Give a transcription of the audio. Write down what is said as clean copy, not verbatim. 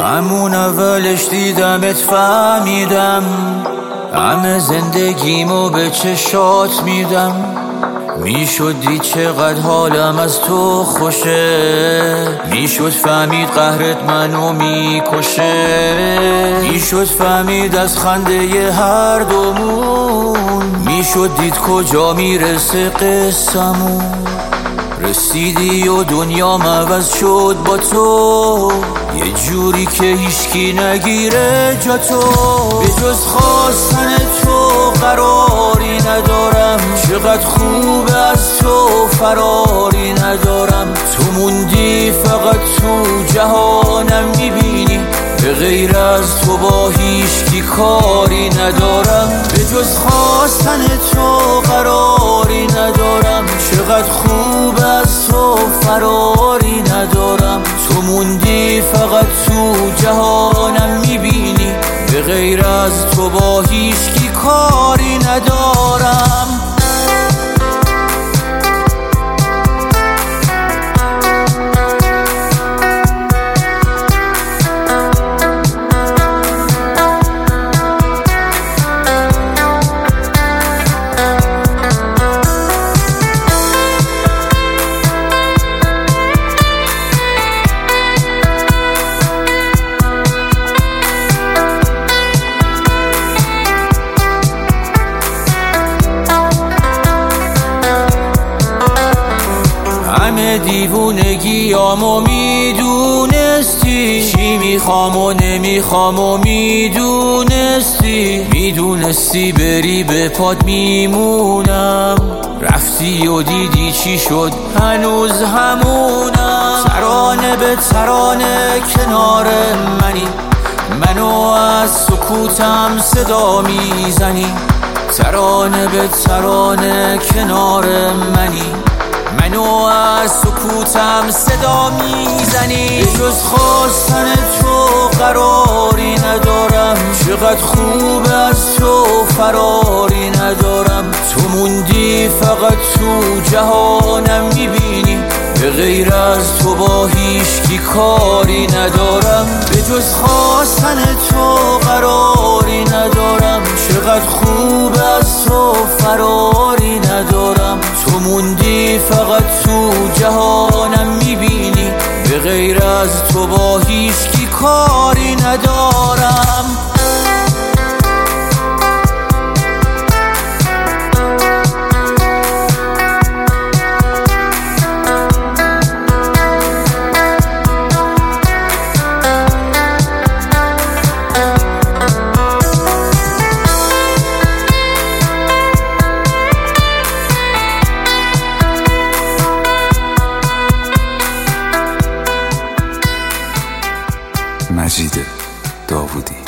همون اولش دیدمت فهمیدم همه زندگیمو به چشات میدم. میشد دید چقدر حالم از تو خوشه، میشد فهمید قهرت منو میکشه، میشد فهمید از خنده هر دومون، میشد دید کجا میرسه قصمون. رسیدی و دنیام عوض شد با تو، یه جوری که هیچکی نگیره جا تو. به جز خواستن تو قراری ندارم، چقدر خوب از تو فراری ندارم. تو موندی فقط تو جهانم میبینی، به غیر از تو با هیچکی کاری ندارم. به جز خواستن تو قراری ندارم، چقدر خوب از تو فراری ندارم. تو موندی فقط تو جهانم میبینی، به غیر از تو با هیچکی کاری ندارم. همه دیوونگیامو میدونستی، چی میخوام و نمیخوام و میدونستی. میدونستی بری به پات میمونم، رفتی و دیدی چی شد هنوز همونم. ترانه به ترانه کنار منی، منو از سکوتم صدا میزنی. ترانه به ترانه کنار منی، منو از سکوتم صدا میزنی. به جز خواستن تو قراری ندارم، چقدر خوب از تو فراری ندارم. تو موندی فقط تو جهانم میبینی، به غیر از تو با هیچکی کاری ندارم. به جز خواستن تو قراری ندارم، چقدر خوب از تو فراری ندارم. تو موندی فقط تو جهانم میبینی، به غیر از تو با هیچکی کاری ندارم. مجید داوودی.